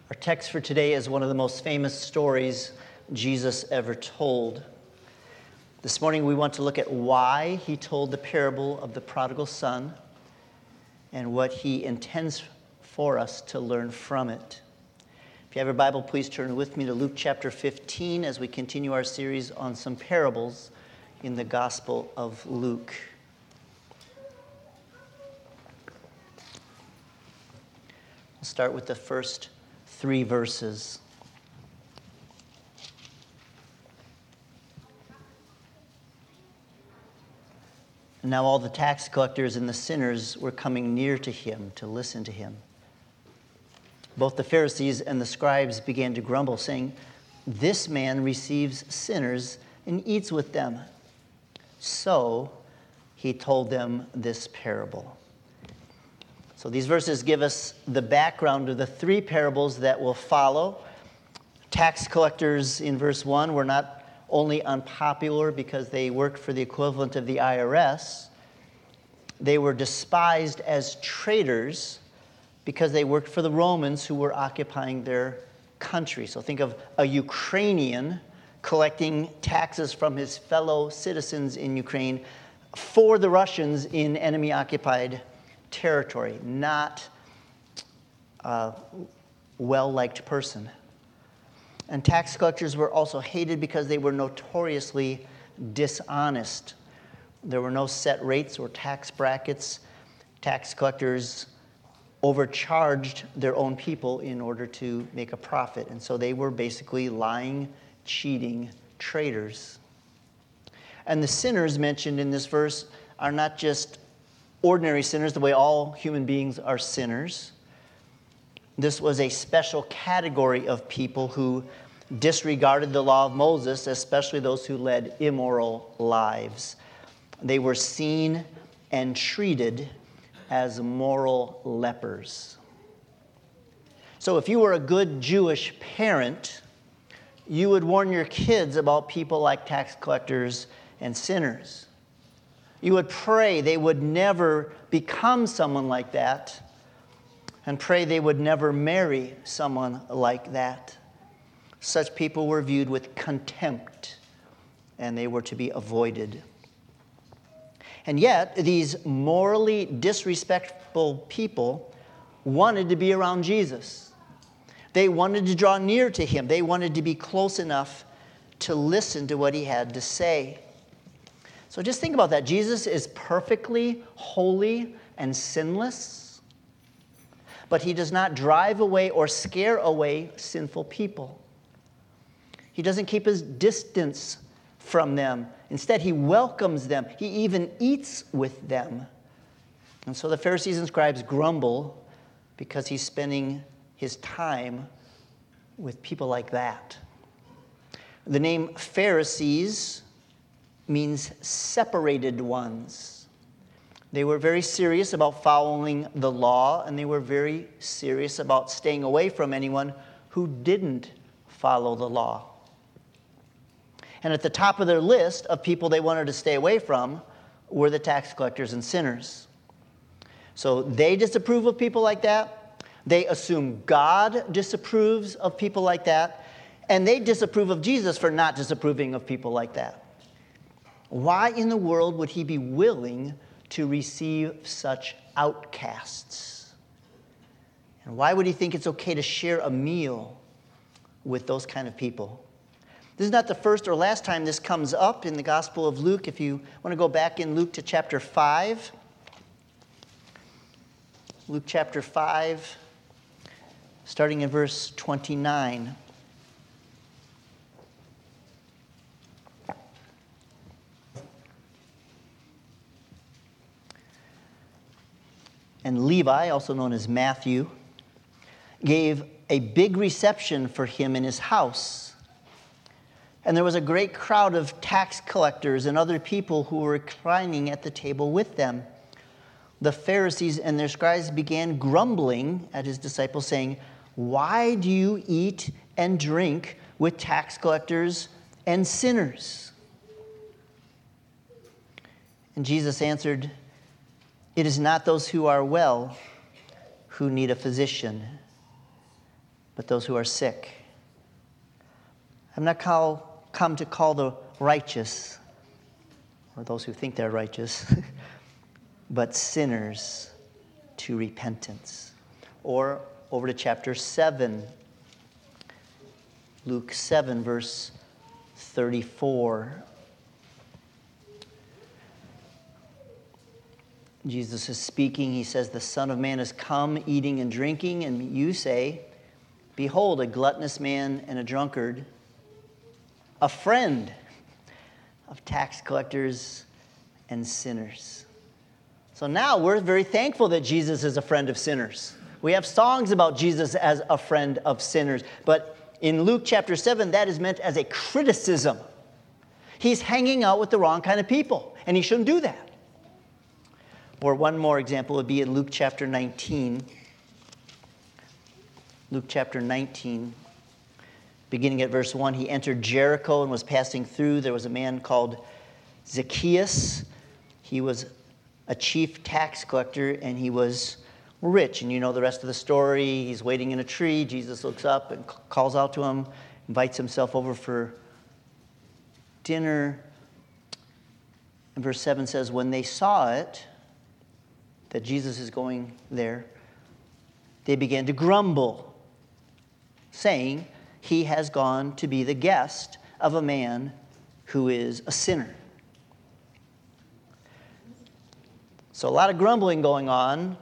Our text for today is one of the most famous stories Jesus ever told. This morning we want to look at why he told the parable of the prodigal son and what he intends for us to learn from it. If you have your Bible, please turn with me to Luke chapter 15 as we continue our series on some parables in the Gospel of Luke. We'll start with the first 3 verses. And now all the tax collectors and the sinners were coming near to him to listen to him. Both the Pharisees and the scribes began to grumble, saying, "This man receives sinners and eats with them." So he told them this parable. So these verses give us the background of the 3 parables that will follow. Tax collectors in verse 1 were not only unpopular because they worked for the equivalent of the IRS, they were despised as traitors because they worked for the Romans who were occupying their country. So think of a Ukrainian collecting taxes from his fellow citizens in Ukraine for the Russians in enemy-occupied territory. Not a well-liked person. And tax collectors were also hated because they were notoriously dishonest. There were no set rates or tax brackets. Tax collectors overcharged their own people in order to make a profit. And so they were basically lying, cheating traitors. And the sinners mentioned in this verse are not just ordinary sinners, the way all human beings are sinners. This was a special category of people who disregarded the law of Moses, especially those who led immoral lives. They were seen and treated as moral lepers. So if you were a good Jewish parent, you would warn your kids about people like tax collectors and sinners. You would pray they would never become someone like that, and pray they would never marry someone like that. Such people were viewed with contempt, and they were to be avoided. And yet, these morally disrespectful people wanted to be around Jesus. They wanted to draw near to him. They wanted to be close enough to listen to what he had to say. So just think about that. Jesus is perfectly holy and sinless, but he does not drive away or scare away sinful people. He doesn't keep his distance from them. Instead, he welcomes them. He even eats with them. And so the Pharisees and scribes grumble because he's spending his time with people like that. The name Pharisees means separated ones. They were very serious about following the law, and they were very serious about staying away from anyone who didn't follow the law. And at the top of their list of people they wanted to stay away from were the tax collectors and sinners. So they disapprove of people like that. They assume God disapproves of people like that. And they disapprove of Jesus for not disapproving of people like that. Why in the world would he be willing to receive such outcasts? And why would he think it's okay to share a meal with those kind of people? This is not the first or last time this comes up in the Gospel of Luke. If you want to go back in Luke to chapter 5. Luke chapter 5, starting in verse 29. And Levi, also known as Matthew, gave a big reception for him in his house. And there was a great crowd of tax collectors and other people who were reclining at the table with them. The Pharisees and their scribes began grumbling at his disciples, saying, "Why do you eat and drink with tax collectors and sinners?" And Jesus answered, "It is not those who are well who need a physician, but those who are sick. I've not come to call the righteous, or those who think they're righteous, but sinners to repentance. Or over to chapter 7, Luke 7, verse 34. Jesus is speaking. He says, "The Son of Man has come eating and drinking, and you say, 'Behold, a gluttonous man and a drunkard, a friend of tax collectors and sinners.'" So now we're very thankful that Jesus is a friend of sinners. We have songs about Jesus as a friend of sinners. But in Luke chapter 7, that is meant as a criticism. He's hanging out with the wrong kind of people, and he shouldn't do that. Or one more example would be in Luke chapter 19. Luke chapter 19, beginning at verse 1, he entered Jericho and was passing through. There was a man called Zacchaeus. He was a chief tax collector, and he was rich. And you know the rest of the story. He's waiting in a tree. Jesus looks up and calls out to him, invites himself over for dinner. And verse 7 says, when they saw it, that Jesus is going there, they began to grumble, saying, "He has gone to be the guest of a man who is a sinner." So a lot of grumbling going on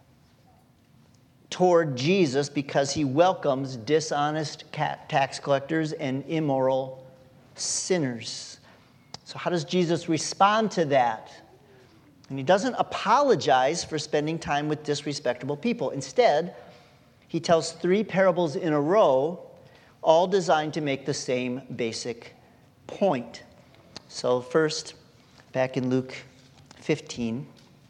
toward Jesus because he welcomes dishonest tax collectors and immoral sinners. So how does Jesus respond to that? And he doesn't apologize for spending time with disrespectable people. Instead, he tells 3 parables in a row, all designed to make the same basic point. So first, back in Luke 15.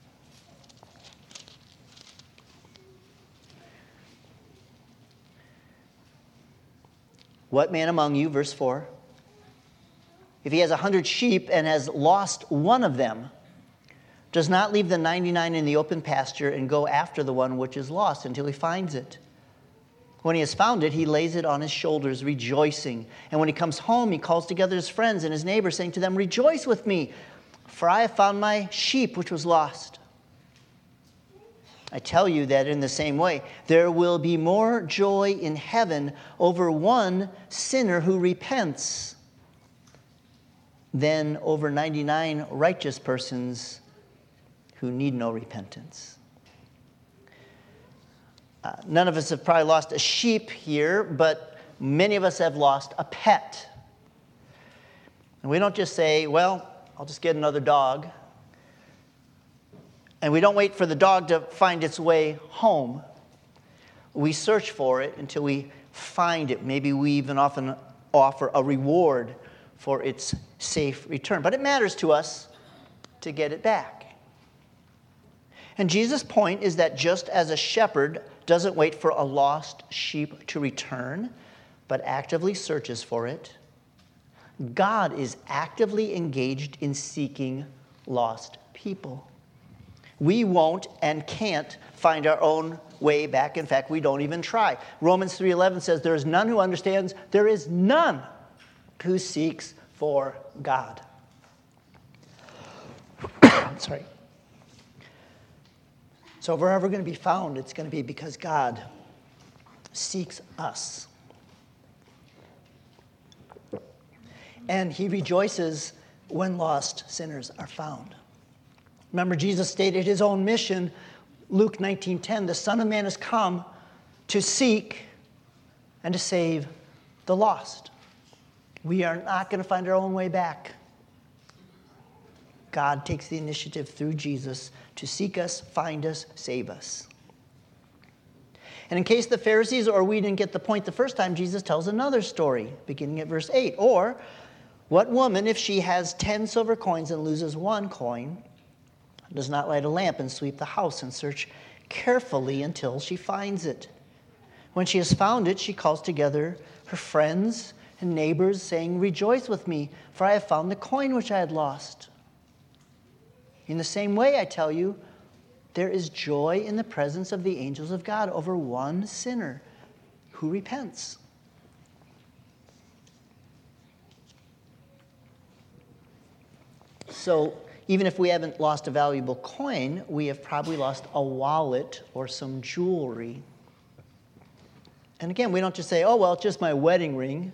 What man among you, verse 4, if he has 100 sheep and has lost one of them, does not leave the 99 in the open pasture and go after the one which is lost until he finds it? When he has found it, he lays it on his shoulders, rejoicing. And when he comes home, he calls together his friends and his neighbors, saying to them, "Rejoice with me, for I have found my sheep which was lost." I tell you that in the same way, there will be more joy in heaven over one sinner who repents than over 99 righteous persons who need no repentance. None of us have probably lost a sheep here, but many of us have lost a pet. And we don't just say, well, I'll just get another dog. And we don't wait for the dog to find its way home. We search for it until we find it. Maybe we even often offer a reward for its safe return. But it matters to us to get it back. And Jesus' point is that just as a shepherd doesn't wait for a lost sheep to return, but actively searches for it, God is actively engaged in seeking lost people. We won't and can't find our own way back. In fact, we don't even try. Romans 3:11 says, "There is none who understands, there is none who seeks for God." Sorry. So if we're ever going to be found, it's going to be because God seeks us. And he rejoices when lost sinners are found. Remember, Jesus stated his own mission, Luke 19:10, "The Son of Man has come to seek and to save the lost." We are not going to find our own way back. God takes the initiative through Jesus to seek us, find us, save us. And in case the Pharisees or we didn't get the point the first time, Jesus tells another story, beginning at verse 8. Or, what woman, if she has 10 silver coins and loses 1 coin, does not light a lamp and sweep the house and search carefully until she finds it? When she has found it, she calls together her friends and neighbors, saying, "Rejoice with me, for I have found the coin which I had lost." In the same way, I tell you, there is joy in the presence of the angels of God over one sinner who repents. So even if we haven't lost a valuable coin, we have probably lost a wallet or some jewelry. And again, we don't just say, oh, well, it's just my wedding ring.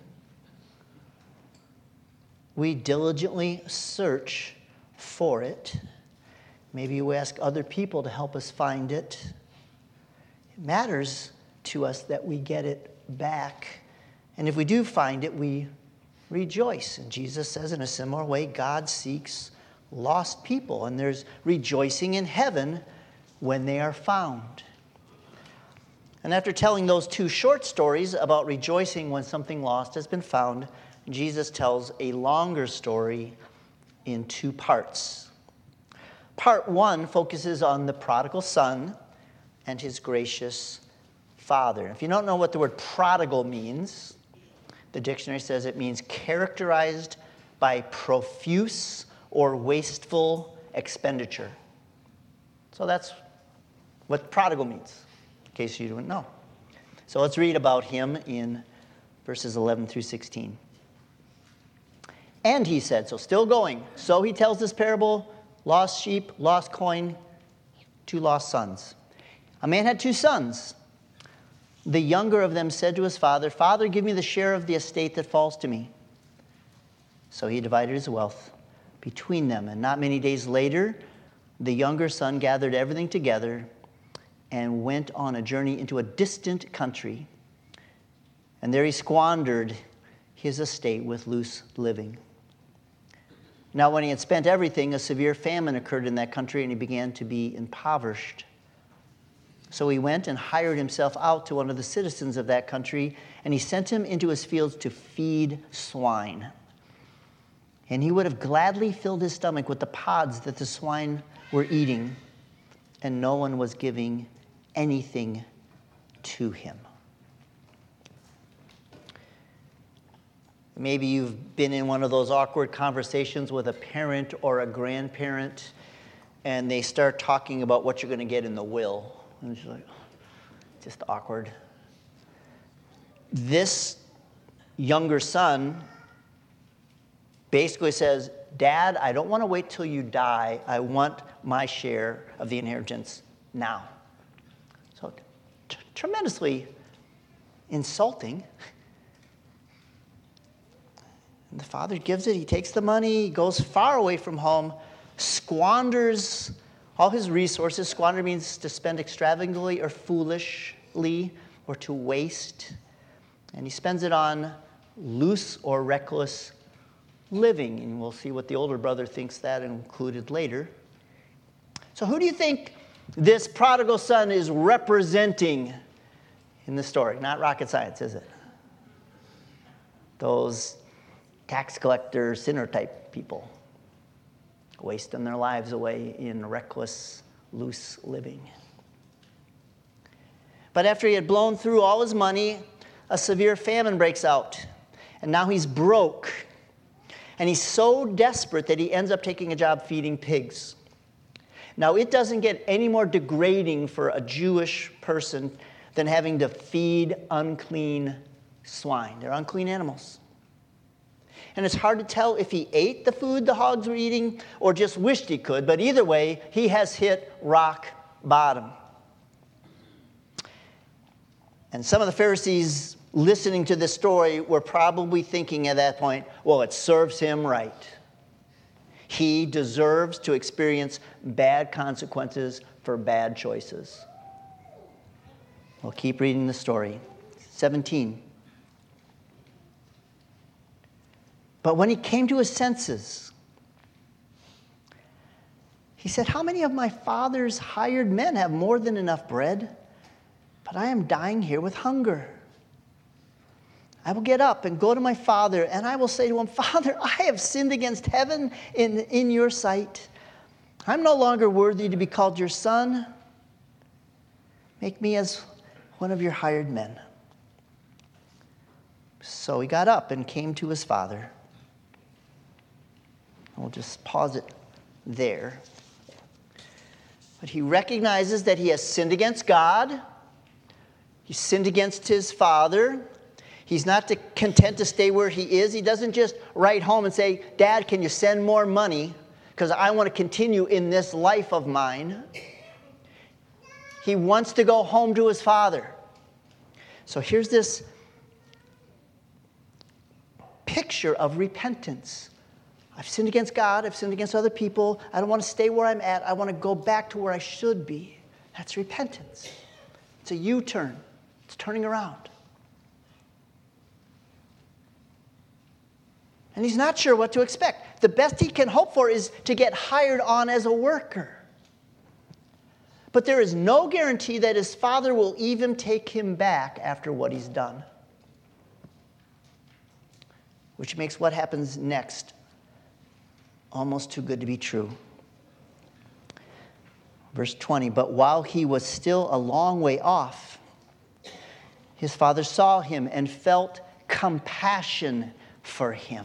We diligently search for it. Maybe we ask other people to help us find it. It matters to us that we get it back. And if we do find it, we rejoice. And Jesus says in a similar way, God seeks lost people. And there's rejoicing in heaven when they are found. And after telling those two short stories about rejoicing when something lost has been found, Jesus tells a longer story in two parts. Part one focuses on the prodigal son and his gracious father. If you don't know what the word prodigal means, the dictionary says it means characterized by profuse or wasteful expenditure. So that's what prodigal means, in case you didn't know. So let's read about him in verses 11 through 16. And he said, so still going. So he tells this parable, lost sheep, lost coin, two lost sons. A man had two sons. The younger of them said to his father, Father, give me the share of the estate that falls to me. So he divided his wealth between them. And not many days later, the younger son gathered everything together and went on a journey into a distant country. And there he squandered his estate with loose living. Now, when he had spent everything, a severe famine occurred in that country, and he began to be impoverished. So he went and hired himself out to one of the citizens of that country, and he sent him into his fields to feed swine. And he would have gladly filled his stomach with the pods that the swine were eating, and no one was giving anything to him. Maybe you've been in one of those awkward conversations with a parent or a grandparent, and they start talking about what you're going to get in the will. And it's like, just awkward. This younger son basically says, Dad, I don't want to wait till you die. I want my share of the inheritance now. So tremendously insulting. And the father gives it. He takes the money. He goes far away from home, squanders all his resources. Squander means to spend extravagantly or foolishly or to waste. And he spends it on loose or reckless living. And we'll see what the older brother thinks that included later. So who do you think this prodigal son is representing in the story? Not rocket science, is it? Those tax collector, sinner type people, wasting their lives away in reckless, loose living. But after he had blown through all his money, a severe famine breaks out. And now he's broke. And he's so desperate that he ends up taking a job feeding pigs. Now, it doesn't get any more degrading for a Jewish person than having to feed unclean swine. They're unclean animals. And it's hard to tell if he ate the food the hogs were eating or just wished he could. But either way, he has hit rock bottom. And some of the Pharisees listening to this story were probably thinking at that point, well, it serves him right. He deserves to experience bad consequences for bad choices. We'll keep reading the story. 17. But when he came to his senses, he said, how many of my father's hired men have more than enough bread? But I am dying here with hunger. I will get up and go to my father, and I will say to him, Father, I have sinned against heaven in your sight. I'm no longer worthy to be called your son. Make me as one of your hired men. So he got up and came to his father. We'll just pause it there. But he recognizes that he has sinned against God, He sinned against his father. He's not content to stay where he is. He doesn't just write home and say, Dad, can you send more money? Because I want to continue in this life of mine. He wants to go home to his father. So here's this picture of repentance. I've sinned against God. I've sinned against other people. I don't want to stay where I'm at. I want to go back to where I should be. That's repentance. It's a U-turn. It's turning around. And he's not sure what to expect. The best he can hope for is to get hired on as a worker. But there is no guarantee that his father will even take him back after what he's done. Which makes what happens next almost too good to be true. Verse 20, but while he was still a long way off, his father saw him and felt compassion for him,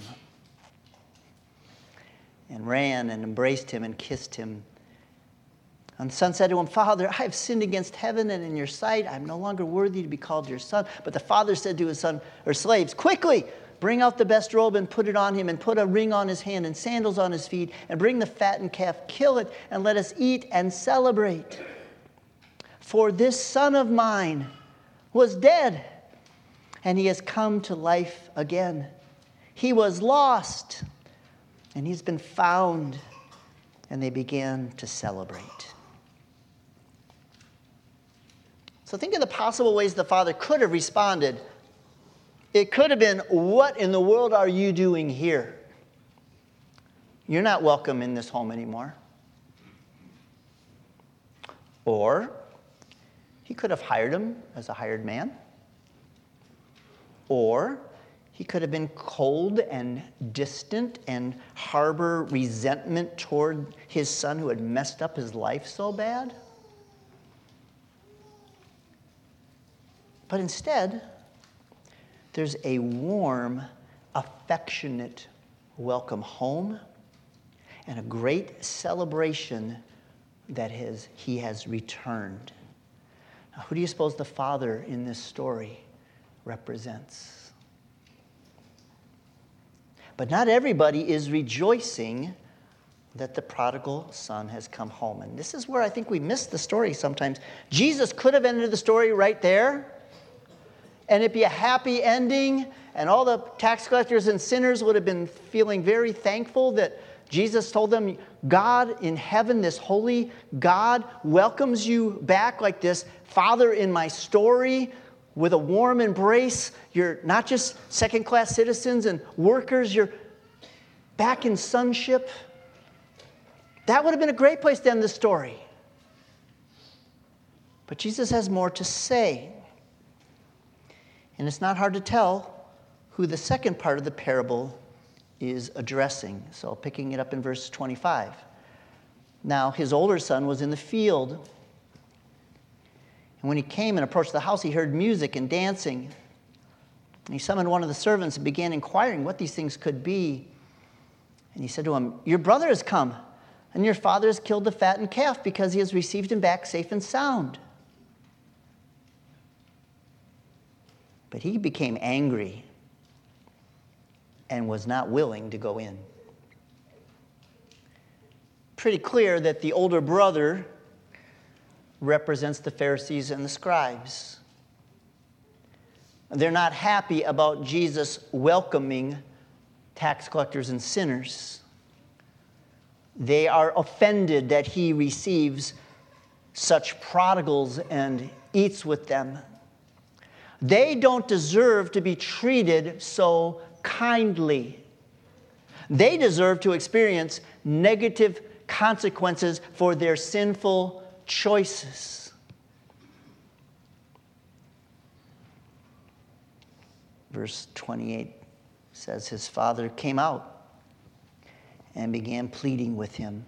and ran and embraced him and kissed him. And the son said to him, Father, I have sinned against heaven and in your sight. I am no longer worthy to be called your son. But the father said to his son or slaves, quickly, bring out the best robe and put it on him, and put a ring on his hand and sandals on his feet, and bring the fattened calf, kill it, and let us eat and celebrate. For this son of mine was dead, and he has come to life again. He was lost, and he's been found. And they began to celebrate. So think of the possible ways the father could have responded. It could have been, what in the world are you doing here? You're not welcome in this home anymore. Or he could have hired him as a hired man. Or he could have been cold and distant and harbor resentment toward his son who had messed up his life so bad. But instead, there's a warm, affectionate welcome home and a great celebration that he has returned. Now, who do you suppose the father in this story represents? But not everybody is rejoicing that the prodigal son has come home. And this is where I think we miss the story sometimes. Jesus could have ended the story right there, and it'd be a happy ending, and all the tax collectors and sinners would have been feeling very thankful that Jesus told them, God in heaven, this holy God, welcomes you back like this father in my story, with a warm embrace. You're not just second-class citizens and workers. You're back in sonship. That would have been a great place to end the story. But Jesus has more to say. And it's not hard to tell who the second part of the parable is addressing. So picking it up in verse 25. Now his older son was in the field. And when he came and approached the house, he heard music and dancing. And he summoned one of the servants and began inquiring what these things could be. And he said to him, your brother has come, and your father has killed the fattened calf because he has received him back safe and sound. But he became angry and was not willing to go in. Pretty clear that the older brother represents the Pharisees and the scribes. They're not happy about Jesus welcoming tax collectors and sinners. They are offended that he receives such prodigals and eats with them. They don't deserve to be treated so kindly. They deserve to experience negative consequences for their sinful choices. Verse 28 says his father came out and began pleading with him.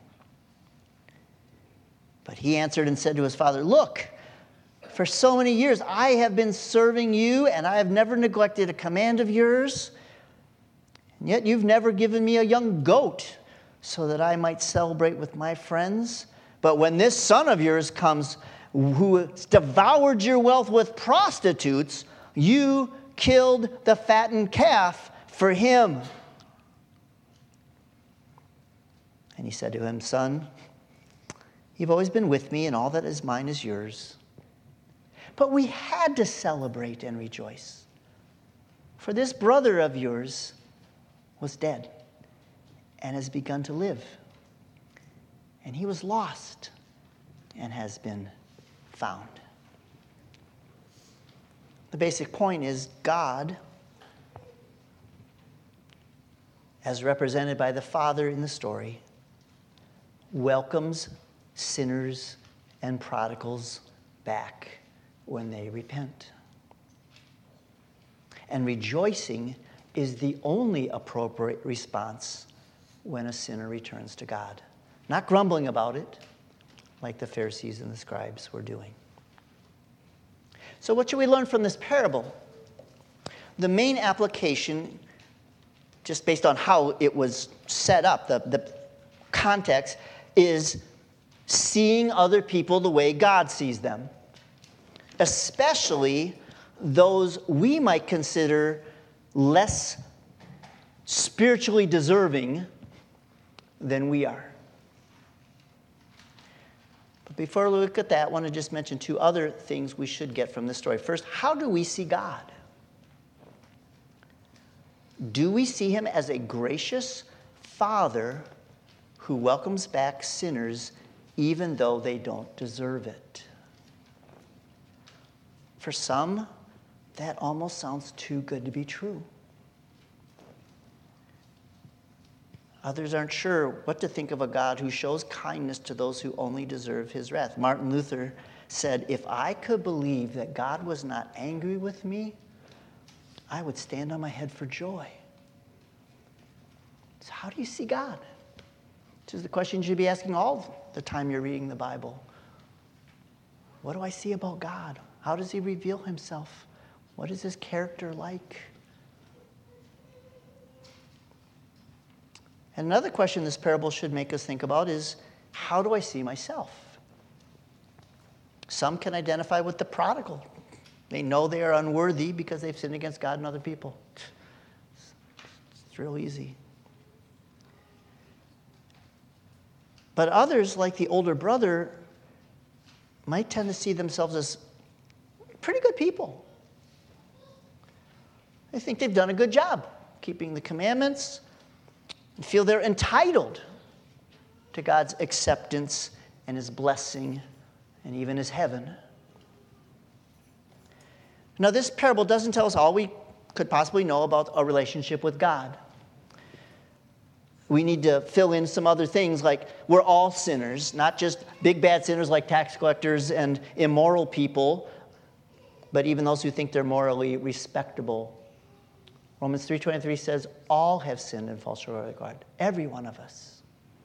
But he answered and said to his father, look, for so many years I have been serving you, and I have never neglected a command of yours. And yet you've never given me a young goat so that I might celebrate with my friends. But when this son of yours comes who devoured your wealth with prostitutes, you killed the fattened calf for him. And he said to him, Son, you've always been with me, and all that is mine is yours. But we had to celebrate and rejoice, for this brother of yours was dead and has begun to live. And he was lost and has been found. The basic point is God, as represented by the Father in the story, welcomes sinners and prodigals back when they repent. And rejoicing is the only appropriate response when a sinner returns to God. Not grumbling about it, like the Pharisees and the scribes were doing. So what should we learn from this parable? The main application, just based on how it was set up, the context, is seeing other people the way God sees them, especially those we might consider less spiritually deserving than we are. But before we look at that, I want to just mention two other things we should get from this story. First, how do we see God? Do we see him as a gracious Father who welcomes back sinners even though they don't deserve it? For some, that almost sounds too good to be true. Others aren't sure what to think of a God who shows kindness to those who only deserve his wrath. Martin Luther said, if I could believe that God was not angry with me, I would stand on my head for joy. So how do you see God? This is the question you should be asking all the time you're reading the Bible. What do I see about God? How does he reveal himself? What is his character like? And another question this parable should make us think about is, how do I see myself? Some can identify with the prodigal. They know they are unworthy because they've sinned against God and other people. It's real easy. But others, like the older brother, might tend to see themselves as pretty good people. They think they've done a good job keeping the commandments and feel they're entitled to God's acceptance and his blessing and even his heaven. Now, this parable doesn't tell us all we could possibly know about a relationship with God. We need to fill in some other things, like we're all sinners, not just big bad sinners like tax collectors and immoral people, but even those who think they're morally respectable. Romans 3:23 says, all have sinned and fall short of God. Every one of us.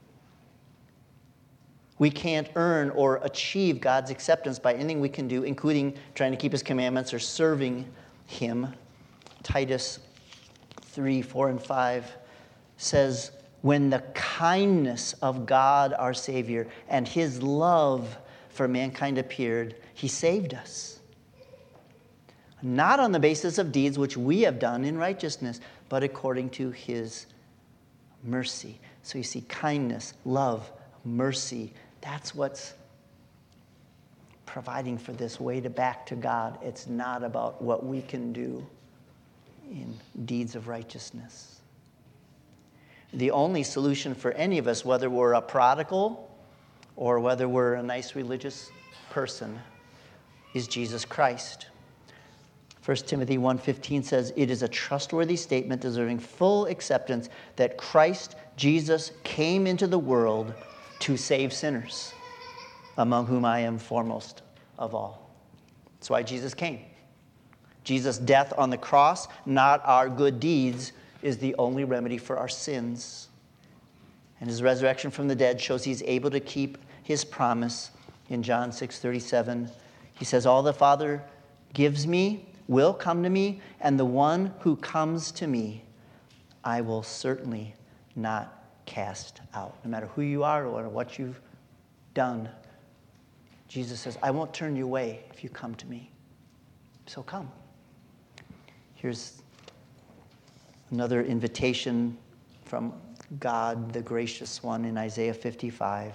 We can't earn or achieve God's acceptance by anything we can do, including trying to keep his commandments or serving him. Titus 3:4 and 5 says, when the kindness of God our Savior and his love for mankind appeared, he saved us. Not on the basis of deeds which we have done in righteousness, but according to his mercy. So you see, kindness, love, mercy, that's what's providing for this way back to God. It's not about what we can do in deeds of righteousness. The only solution for any of us, whether we're a prodigal or whether we're a nice religious person, is Jesus Christ. 1 Timothy 1:15 says, it is a trustworthy statement deserving full acceptance that Christ Jesus came into the world to save sinners, among whom I am foremost of all. That's why Jesus came. Jesus' death on the cross, not our good deeds, is the only remedy for our sins. And his resurrection from the dead shows he's able to keep his promise. In John 6:37, he says, all the Father gives me will come to me, and the one who comes to me, I will certainly not cast out. No matter who you are or what you've done, Jesus says, I won't turn you away if you come to me. So come. Here's another invitation from God, the gracious one, in Isaiah 55.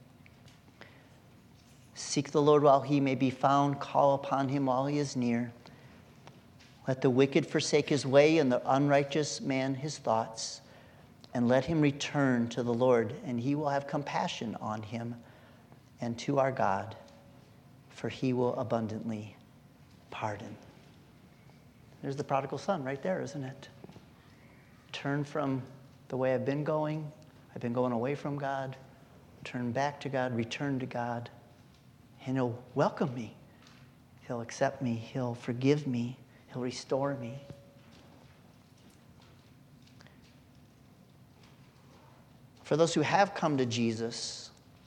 Seek the Lord while he may be found. Call upon him while he is near. Let the wicked forsake his way and the unrighteous man his thoughts. And let him return to the Lord, and he will have compassion on him and to our God, for he will abundantly pardon. There's the prodigal son right there, isn't it? Turn from the way I've been going. I've been going away from God. Turn back to God, return to God. And he'll welcome me. He'll accept me. He'll forgive me. He'll restore me. For those who have come to Jesus,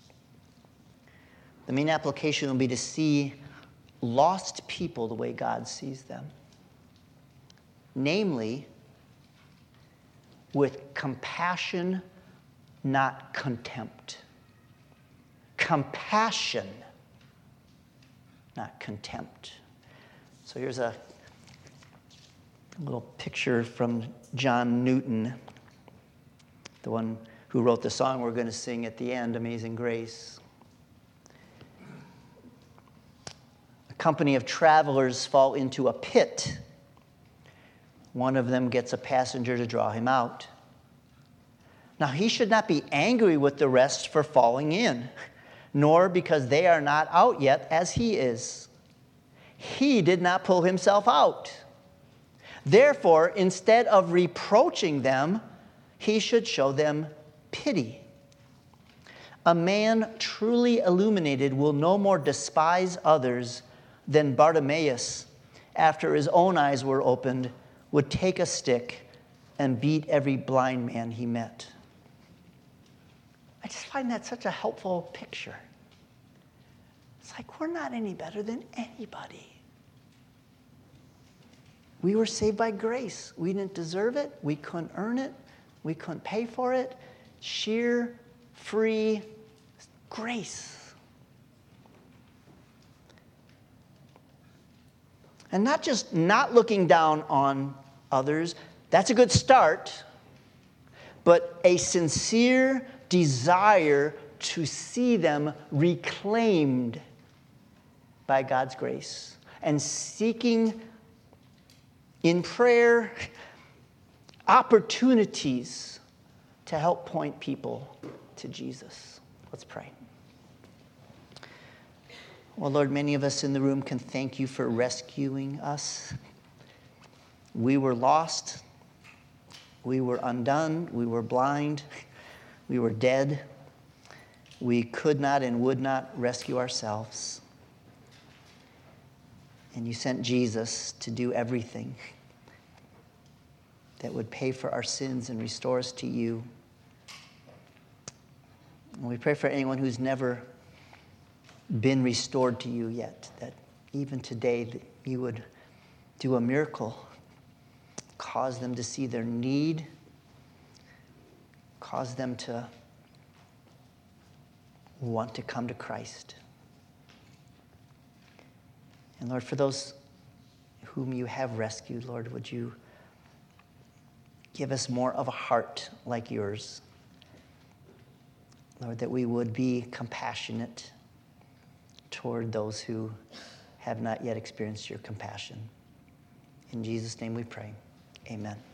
the main application will be to see lost people the way God sees them. Namely, with compassion, not contempt. Compassion, not contempt. So here's a little picture from John Newton, the one who wrote the song we're going to sing at the end, Amazing Grace. A company of travelers fall into a pit. One of them gets a passenger to draw him out. Now, he should not be angry with the rest for falling in, nor because they are not out yet as he is. He did not pull himself out. Therefore, instead of reproaching them, he should show them pity. A man truly illuminated will no more despise others than Bartimaeus, after his own eyes were opened, would take a stick and beat every blind man he met. I just find that such a helpful picture. It's like we're not any better than anybody. We were saved by grace. We didn't deserve it. We couldn't earn it. We couldn't pay for it. Sheer, free grace. And not just not looking down on others, that's a good start, but a sincere desire to see them reclaimed by God's grace and seeking in prayer opportunities to help point people to Jesus. Let's pray. Well, Lord, many of us in the room can thank you for rescuing us. We were lost. We were undone. We were blind. We were dead. We could not and would not rescue ourselves. And you sent Jesus to do everything that would pay for our sins and restore us to you. And we pray for anyone who's never been restored to you yet, that even today that you would do a miracle, cause them to see their need, cause them to want to come to Christ. And Lord, for those whom you have rescued, Lord, would you give us more of a heart like yours. Lord, that we would be compassionate toward those who have not yet experienced your compassion. In Jesus' name we pray. Amen.